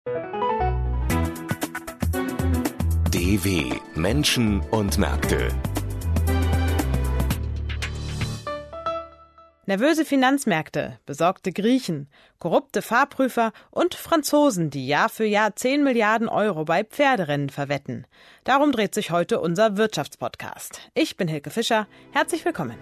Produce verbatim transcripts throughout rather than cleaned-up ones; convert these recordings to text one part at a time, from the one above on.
D W Menschen und Märkte. Nervöse Finanzmärkte, besorgte Griechen, korrupte Fahrprüfer und Franzosen, die Jahr für Jahr zehn Milliarden Euro bei Pferderennen verwetten. Darum dreht sich heute unser Wirtschaftspodcast. Ich bin Hilke Fischer. Herzlich willkommen.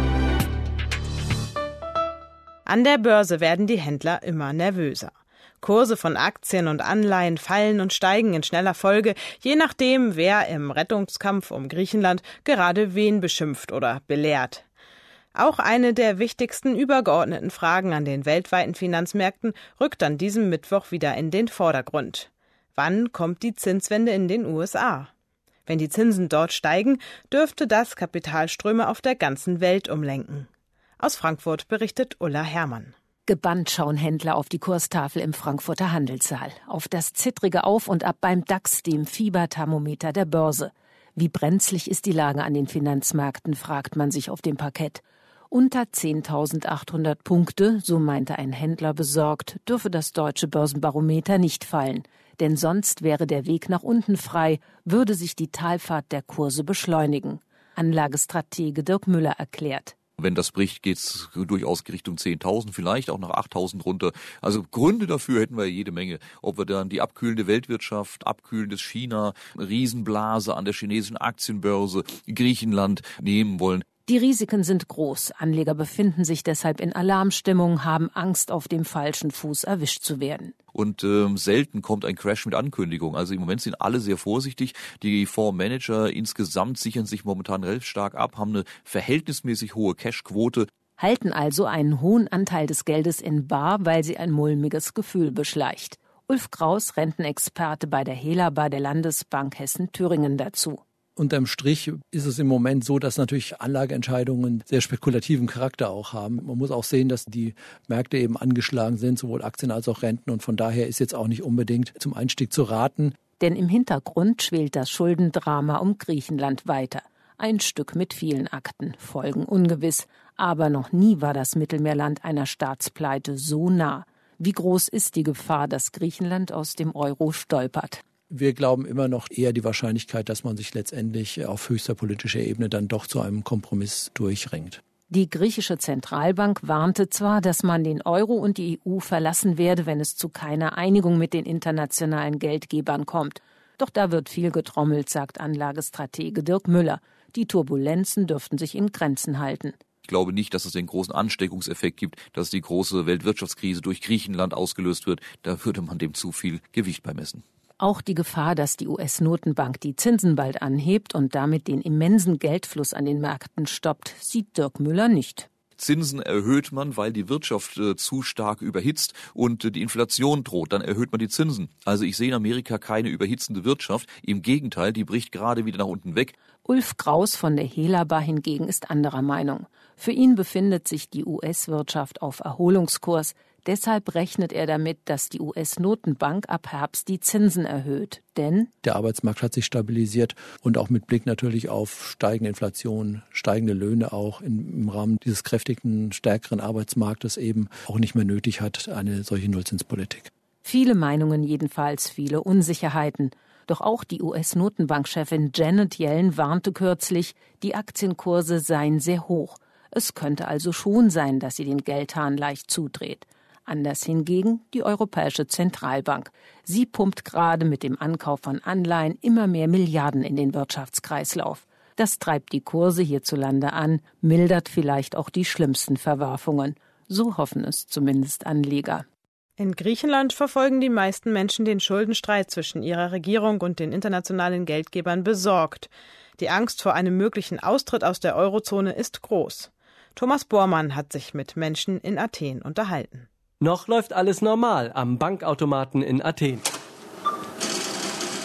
An der Börse werden die Händler immer nervöser. Kurse von Aktien und Anleihen fallen und steigen in schneller Folge, je nachdem, wer im Rettungskampf um Griechenland gerade wen beschimpft oder belehrt. Auch eine der wichtigsten übergeordneten Fragen an den weltweiten Finanzmärkten rückt an diesem Mittwoch wieder in den Vordergrund. Wann kommt die Zinswende in den U S A? Wenn die Zinsen dort steigen, dürfte das Kapitalströme auf der ganzen Welt umlenken. Aus Frankfurt berichtet Ulla Herrmann. Gebannt schauen Händler auf die Kurstafel im Frankfurter Handelssaal, auf das zittrige Auf und Ab beim DAX, dem Fieberthermometer der Börse. Wie brenzlig ist die Lage an den Finanzmärkten, fragt man sich auf dem Parkett. Unter zehntausendachthundert Punkte, so meinte ein Händler besorgt, dürfe das deutsche Börsenbarometer nicht fallen. Denn sonst wäre der Weg nach unten frei, würde sich die Talfahrt der Kurse beschleunigen. Anlagestratege Dirk Müller erklärt. Wenn das bricht, geht's durchaus Richtung zehntausend, vielleicht auch nach achttausend runter. Also Gründe dafür hätten wir jede Menge. Ob wir dann die abkühlende Weltwirtschaft, abkühlendes China, Riesenblase an der chinesischen Aktienbörse, Griechenland nehmen wollen. Die Risiken sind groß. Anleger befinden sich deshalb in Alarmstimmung, haben Angst, auf dem falschen Fuß erwischt zu werden. Und ähm, selten kommt ein Crash mit Ankündigung. Also im Moment sind alle sehr vorsichtig. Die Fondsmanager insgesamt sichern sich momentan relativ stark ab, haben eine verhältnismäßig hohe Cashquote. Halten also einen hohen Anteil des Geldes in bar, weil sie ein mulmiges Gefühl beschleicht. Ulf Kraus, Rentenexperte bei der Helaba der Landesbank Hessen-Thüringen dazu. Unterm Strich ist es im Moment so, dass natürlich Anlageentscheidungen sehr spekulativen Charakter auch haben. Man muss auch sehen, dass die Märkte eben angeschlagen sind, sowohl Aktien als auch Renten. Und von daher ist jetzt auch nicht unbedingt zum Einstieg zu raten. Denn im Hintergrund schwelt das Schuldendrama um Griechenland weiter. Ein Stück mit vielen Akten, Folgen ungewiss. Aber noch nie war das Mittelmeerland einer Staatspleite so nah. Wie groß ist die Gefahr, dass Griechenland aus dem Euro stolpert? Wir glauben immer noch eher die Wahrscheinlichkeit, dass man sich letztendlich auf höchster politischer Ebene dann doch zu einem Kompromiss durchringt. Die griechische Zentralbank warnte zwar, dass man den Euro und die E U verlassen werde, wenn es zu keiner Einigung mit den internationalen Geldgebern kommt. Doch da wird viel getrommelt, sagt Anlagestratege Dirk Müller. Die Turbulenzen dürften sich in Grenzen halten. Ich glaube nicht, dass es den großen Ansteckungseffekt gibt, dass die große Weltwirtschaftskrise durch Griechenland ausgelöst wird. Da würde man dem zu viel Gewicht beimessen. Auch die Gefahr, dass die U S-Notenbank die Zinsen bald anhebt und damit den immensen Geldfluss an den Märkten stoppt, sieht Dirk Müller nicht. Zinsen erhöht man, weil die Wirtschaft äh, zu stark überhitzt und äh, die Inflation droht. Dann erhöht man die Zinsen. Also ich sehe in Amerika keine überhitzende Wirtschaft. Im Gegenteil, die bricht gerade wieder nach unten weg. Ulf Kraus von der Helaba hingegen ist anderer Meinung. Für ihn befindet sich die U S-Wirtschaft auf Erholungskurs. Deshalb rechnet er damit, dass die U S-Notenbank ab Herbst die Zinsen erhöht. Denn der Arbeitsmarkt hat sich stabilisiert und auch mit Blick natürlich auf steigende Inflation, steigende Löhne auch in, im Rahmen dieses kräftigen, stärkeren Arbeitsmarktes eben auch nicht mehr nötig hat, eine solche Nullzinspolitik. Viele Meinungen jedenfalls, viele Unsicherheiten. Doch auch die U S-Notenbankchefin Janet Yellen warnte kürzlich, die Aktienkurse seien sehr hoch. Es könnte also schon sein, dass sie den Geldhahn leicht zudreht. Anders hingegen die Europäische Zentralbank. Sie pumpt gerade mit dem Ankauf von Anleihen immer mehr Milliarden in den Wirtschaftskreislauf. Das treibt die Kurse hierzulande an, mildert vielleicht auch die schlimmsten Verwerfungen. So hoffen es zumindest Anleger. In Griechenland verfolgen die meisten Menschen den Schuldenstreit zwischen ihrer Regierung und den internationalen Geldgebern besorgt. Die Angst vor einem möglichen Austritt aus der Eurozone ist groß. Thomas Bormann hat sich mit Menschen in Athen unterhalten. Noch läuft alles normal am Bankautomaten in Athen.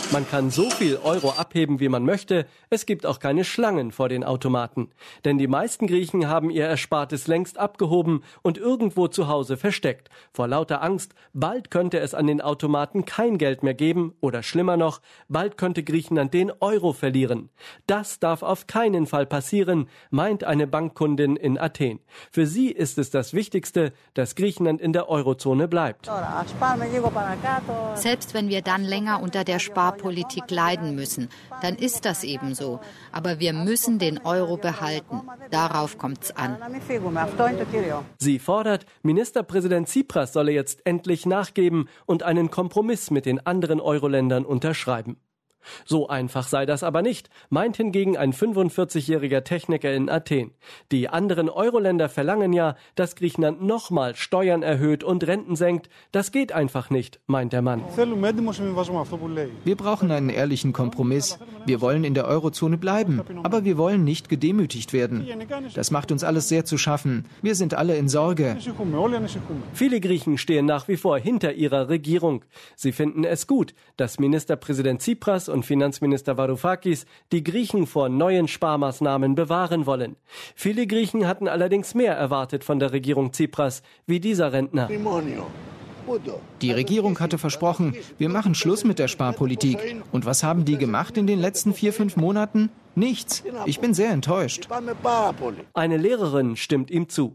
Man kann so viel Euro abheben, wie man möchte. Es gibt auch keine Schlangen vor den Automaten. Denn die meisten Griechen haben ihr Erspartes längst abgehoben und irgendwo zu Hause versteckt. Vor lauter Angst, bald könnte es an den Automaten kein Geld mehr geben. Oder schlimmer noch, bald könnte Griechenland den Euro verlieren. Das darf auf keinen Fall passieren, meint eine Bankkundin in Athen. Für sie ist es das Wichtigste, dass Griechenland in der Eurozone bleibt. Selbst wenn wir dann länger unter der Sparpolitik leiden müssen, dann ist das eben so. Aber wir müssen den Euro behalten. Darauf kommt's an. Sie fordert, Ministerpräsident Tsipras solle jetzt endlich nachgeben und einen Kompromiss mit den anderen Euro-Ländern unterschreiben. So einfach sei das aber nicht, meint hingegen ein fünfundvierzigjähriger Techniker in Athen. Die anderen Euro-Länder verlangen ja, dass Griechenland nochmal Steuern erhöht und Renten senkt. Das geht einfach nicht, meint der Mann. Wir brauchen einen ehrlichen Kompromiss. Wir wollen in der Eurozone bleiben, aber wir wollen nicht gedemütigt werden. Das macht uns alles sehr zu schaffen. Wir sind alle in Sorge. Viele Griechen stehen nach wie vor hinter ihrer Regierung. Sie finden es gut, dass Ministerpräsident Tsipras und Finanzminister Varoufakis die Griechen vor neuen Sparmaßnahmen bewahren wollen. Viele Griechen hatten allerdings mehr erwartet von der Regierung Tsipras, wie dieser Rentner. Die Regierung hatte versprochen, wir machen Schluss mit der Sparpolitik. Und was haben die gemacht in den letzten vier, fünf Monaten? Nichts. Ich bin sehr enttäuscht. Eine Lehrerin stimmt ihm zu.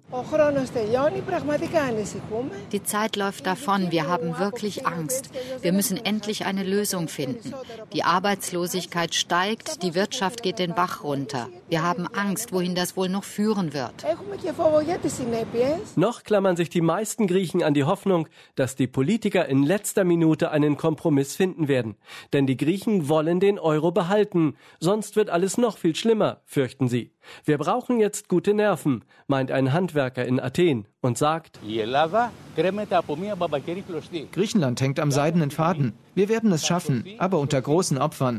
Die Zeit läuft davon. Wir haben wirklich Angst. Wir müssen endlich eine Lösung finden. Die Arbeitslosigkeit steigt, die Wirtschaft geht den Bach runter. Wir haben Angst, wohin das wohl noch führen wird. Noch klammern sich die meisten Griechen an die Hoffnung, dass die Politiker in letzter Minute einen Kompromiss finden werden. Denn die Griechen wollen den Euro behalten. Sonst wird alles noch viel schlimmer, fürchten sie. Wir brauchen jetzt gute Nerven, meint ein Handwerker in Athen und sagt: Griechenland hängt am seidenen Faden. Wir werden es schaffen, aber unter großen Opfern.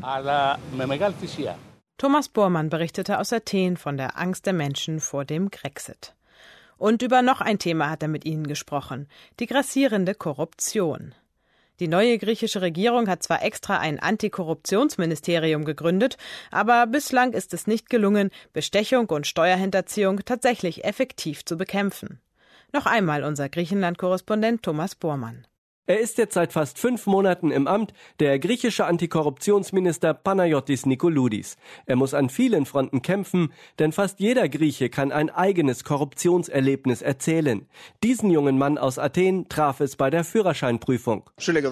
Thomas Bormann berichtete aus Athen von der Angst der Menschen vor dem Grexit. Und über noch ein Thema hat er mit Ihnen gesprochen: die grassierende Korruption. Die neue griechische Regierung hat zwar extra ein Antikorruptionsministerium gegründet, aber bislang ist es nicht gelungen, Bestechung und Steuerhinterziehung tatsächlich effektiv zu bekämpfen. Noch einmal unser Griechenland-Korrespondent Thomas Bormann. Er ist jetzt seit fast fünf Monaten im Amt, der griechische Antikorruptionsminister Panagiotis Nikoloudis. Er muss an vielen Fronten kämpfen, denn fast jeder Grieche kann ein eigenes Korruptionserlebnis erzählen. Diesen jungen Mann aus Athen traf es bei der Führerscheinprüfung.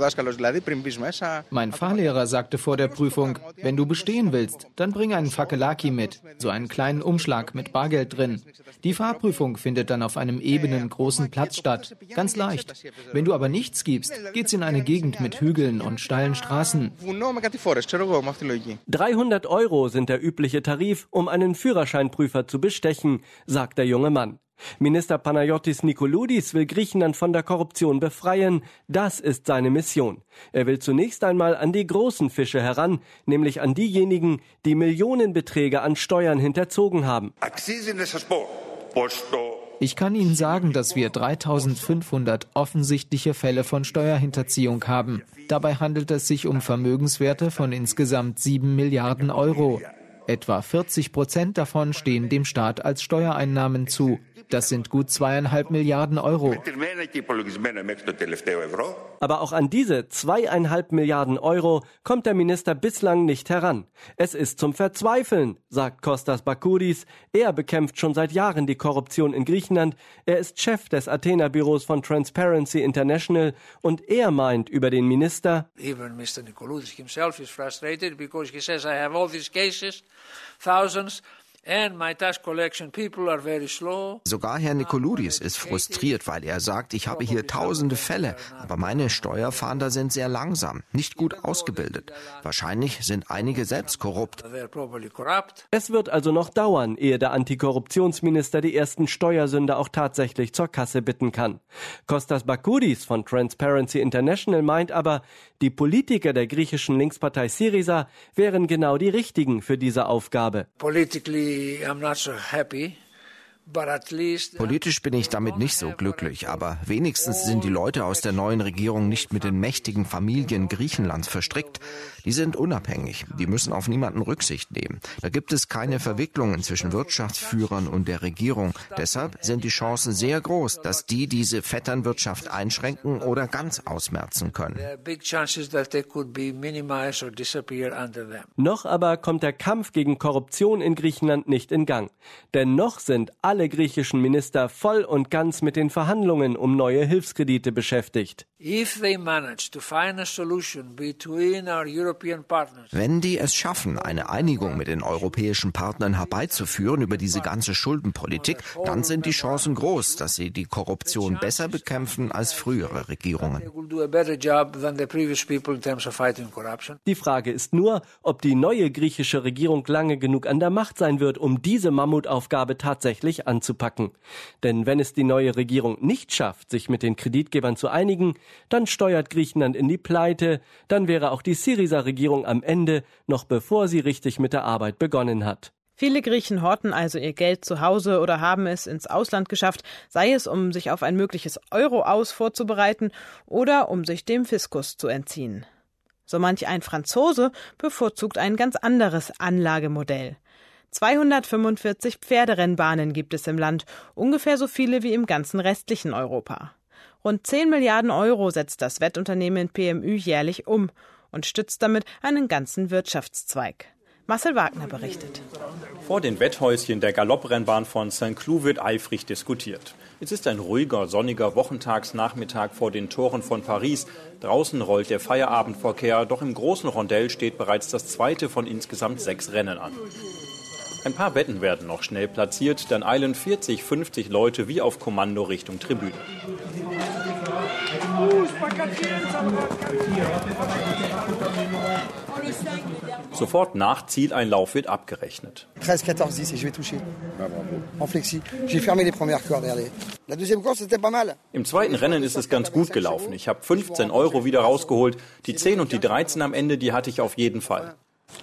Mein Fahrlehrer sagte vor der Prüfung, wenn du bestehen willst, dann bring einen Fakelaki mit, so einen kleinen Umschlag mit Bargeld drin. Die Fahrprüfung findet dann auf einem ebenen, großen Platz statt. Ganz leicht. Wenn du aber nichts gibst, geht's in eine Gegend mit Hügeln und steilen Straßen. dreihundert Euro sind der übliche Tarif, um einen Führerscheinprüfer zu bestechen, sagt der junge Mann. Minister Panagiotis Nikoloudis will Griechenland von der Korruption befreien. Das ist seine Mission. Er will zunächst einmal an die großen Fische heran, nämlich an diejenigen, die Millionenbeträge an Steuern hinterzogen haben. Ich kann Ihnen sagen, dass wir dreitausendfünfhundert offensichtliche Fälle von Steuerhinterziehung haben. Dabei handelt es sich um Vermögenswerte von insgesamt sieben Milliarden Euro. Etwa vierzig Prozent davon stehen dem Staat als Steuereinnahmen zu. Das sind gut zweieinhalb Milliarden Euro. Aber auch an diese zweieinhalb Milliarden Euro kommt der Minister bislang nicht heran. Es ist zum Verzweifeln, sagt Kostas Bakoudis. Er bekämpft schon seit Jahren die Korruption in Griechenland. Er ist Chef des Athener Büros von Transparency International und er meint über den Minister: Even Mister Nikoloudis himself is frustrated because he says I have all these cases, thousands. And my tax collection people are very slow. Sogar Herr Nikoloudis ist frustriert, weil er sagt, ich habe hier tausende Fälle, aber meine Steuerfahnder sind sehr langsam, nicht gut ausgebildet. Wahrscheinlich sind einige selbst korrupt. Es wird also noch dauern, ehe der Antikorruptionsminister die ersten Steuersünder auch tatsächlich zur Kasse bitten kann. Kostas Bakoudis von Transparency International meint aber, die Politiker der griechischen Linkspartei Syriza wären genau die richtigen für diese Aufgabe. Politically, I'm not so happy Politisch bin ich damit nicht so glücklich, aber wenigstens sind die Leute aus der neuen Regierung nicht mit den mächtigen Familien Griechenlands verstrickt. Die sind unabhängig, die müssen auf niemanden Rücksicht nehmen. Da gibt es keine Verwicklungen zwischen Wirtschaftsführern und der Regierung. Deshalb sind die Chancen sehr groß, dass die diese Vetternwirtschaft einschränken oder ganz ausmerzen können. Noch aber kommt der Kampf gegen Korruption in Griechenland nicht in Gang. Denn noch sind alle griechischen Minister voll und ganz mit den Verhandlungen um neue Hilfskredite beschäftigt. Wenn die es schaffen, eine Einigung mit den europäischen Partnern herbeizuführen über diese ganze Schuldenpolitik, dann sind die Chancen groß, dass sie die Korruption besser bekämpfen als frühere Regierungen. Die Frage ist nur, ob die neue griechische Regierung lange genug an der Macht sein wird, um diese Mammutaufgabe tatsächlich anzupacken. Denn wenn es die neue Regierung nicht schafft, sich mit den Kreditgebern zu einigen, dann steuert Griechenland in die Pleite, dann wäre auch die Syriza-Regierung am Ende, noch bevor sie richtig mit der Arbeit begonnen hat. Viele Griechen horten also ihr Geld zu Hause oder haben es ins Ausland geschafft, sei es, um sich auf ein mögliches Euro-Aus vorzubereiten oder um sich dem Fiskus zu entziehen. So manch ein Franzose bevorzugt ein ganz anderes Anlagemodell. zweihundertfünfundvierzig Pferderennbahnen gibt es im Land, ungefähr so viele wie im ganzen restlichen Europa. Rund zehn Milliarden Euro setzt das Wettunternehmen P M Ü jährlich um und stützt damit einen ganzen Wirtschaftszweig. Marcel Wagner berichtet. Vor den Wetthäuschen der Galopprennbahn von Saint-Cloud wird eifrig diskutiert. Es ist ein ruhiger, sonniger Wochentagsnachmittag vor den Toren von Paris. Draußen rollt der Feierabendverkehr, doch im großen Rondell steht bereits das zweite von insgesamt sechs Rennen an. Ein paar Wetten werden noch schnell platziert, dann eilen vierzig, fünfzig Leute wie auf Kommando Richtung Tribüne. Sofort nach Zieleinlauf wird abgerechnet. Im zweiten Rennen ist es ganz gut gelaufen. Ich habe fünfzehn Euro wieder rausgeholt. Die zehn und die dreizehn am Ende, die hatte ich auf jeden Fall.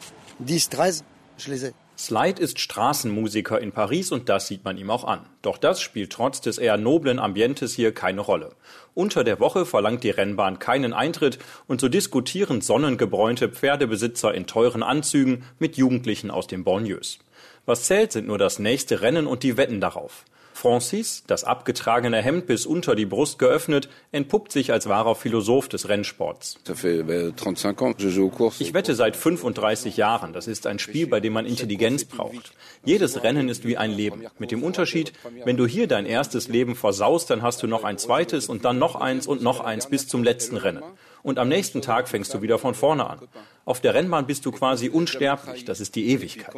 Slide ist Straßenmusiker in Paris und das sieht man ihm auch an. Doch das spielt trotz des eher noblen Ambientes hier keine Rolle. Unter der Woche verlangt die Rennbahn keinen Eintritt und so diskutieren sonnengebräunte Pferdebesitzer in teuren Anzügen mit Jugendlichen aus den Banlieues. Was zählt, sind nur das nächste Rennen und die Wetten darauf. Francis, das abgetragene Hemd bis unter die Brust geöffnet, entpuppt sich als wahrer Philosoph des Rennsports. Ich wette seit fünfunddreißig Jahren. Das ist ein Spiel, bei dem man Intelligenz braucht. Jedes Rennen ist wie ein Leben. Mit dem Unterschied, wenn du hier dein erstes Leben versaust, dann hast du noch ein zweites und dann noch eins und noch eins bis zum letzten Rennen. Und am nächsten Tag fängst du wieder von vorne an. Auf der Rennbahn bist du quasi unsterblich. Das ist die Ewigkeit.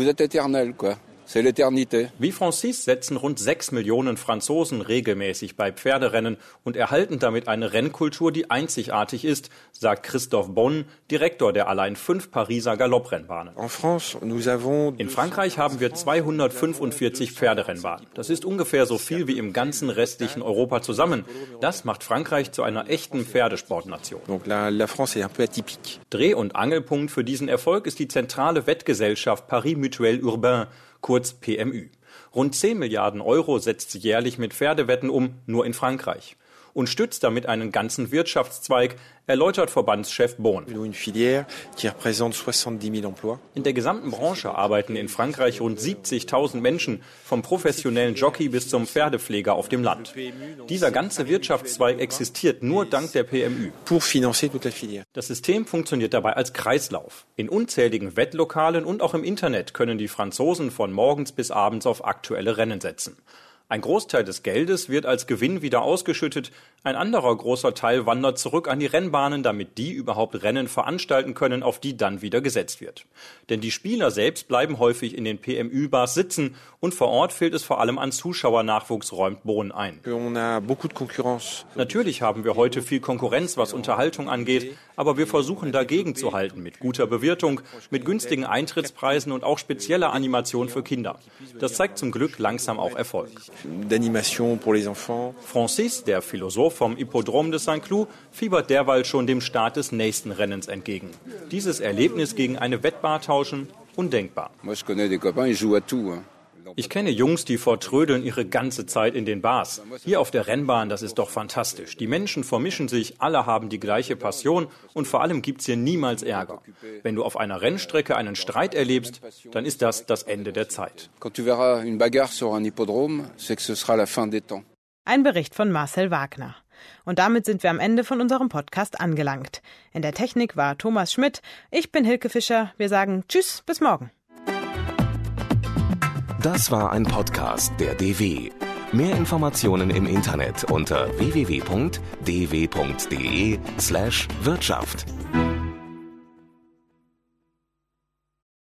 Wie Francis setzen rund sechs Millionen Franzosen regelmäßig bei Pferderennen und erhalten damit eine Rennkultur, die einzigartig ist, sagt Christophe Bonne, Direktor der allein fünf Pariser Galopprennbahnen. In Frankreich haben wir zweihundertfünfundvierzig Pferderennbahnen. Das ist ungefähr so viel wie im ganzen restlichen Europa zusammen. Das macht Frankreich zu einer echten Pferdesportnation. Dreh- und Angelpunkt für diesen Erfolg ist die zentrale Wettgesellschaft Paris Mutuel Urbain, kurz P M Ü. Rund zehn Milliarden Euro setzt sie jährlich mit Pferdewetten um, nur in Frankreich. Und stützt damit einen ganzen Wirtschaftszweig, erläutert Verbandschef Bonne. In der gesamten Branche arbeiten in Frankreich rund siebzigtausend Menschen, vom professionellen Jockey bis zum Pferdepfleger auf dem Land. Dieser ganze Wirtschaftszweig existiert nur dank der P M Ü. Das System funktioniert dabei als Kreislauf. In unzähligen Wettlokalen und auch im Internet können die Franzosen von morgens bis abends auf aktuelle Rennen setzen. Ein Großteil des Geldes wird als Gewinn wieder ausgeschüttet, ein anderer großer Teil wandert zurück an die Rennbahnen, damit die überhaupt Rennen veranstalten können, auf die dann wieder gesetzt wird. Denn die Spieler selbst bleiben häufig in den P M Ü-Bars sitzen und vor Ort fehlt es vor allem an Zuschauernachwuchs, räumt Bonne ein. Natürlich haben wir heute viel Konkurrenz, was Unterhaltung angeht, aber wir versuchen dagegen zu halten mit guter Bewirtung, mit günstigen Eintrittspreisen und auch spezieller Animation für Kinder. Das zeigt zum Glück langsam auch Erfolg. Francis, der Philosoph vom Hippodrom de Saint-Cloud, fiebert derweil schon dem Start des nächsten Rennens entgegen. Dieses Erlebnis gegen eine Wettbar tauschen, undenkbar. Ich kenne Jungs, die vertrödeln ihre ganze Zeit in den Bars. Hier auf der Rennbahn, das ist doch fantastisch. Die Menschen vermischen sich, alle haben die gleiche Passion und vor allem gibt's hier niemals Ärger. Wenn du auf einer Rennstrecke einen Streit erlebst, dann ist das das Ende der Zeit. Ein Bericht von Marcel Wagner. Und damit sind wir am Ende von unserem Podcast angelangt. In der Technik war Thomas Schmidt. Ich bin Hilke Fischer. Wir sagen Tschüss, bis morgen. Das war ein Podcast der D W. Mehr Informationen im Internet unter w w w punkt d w punkt d e slash Wirtschaft.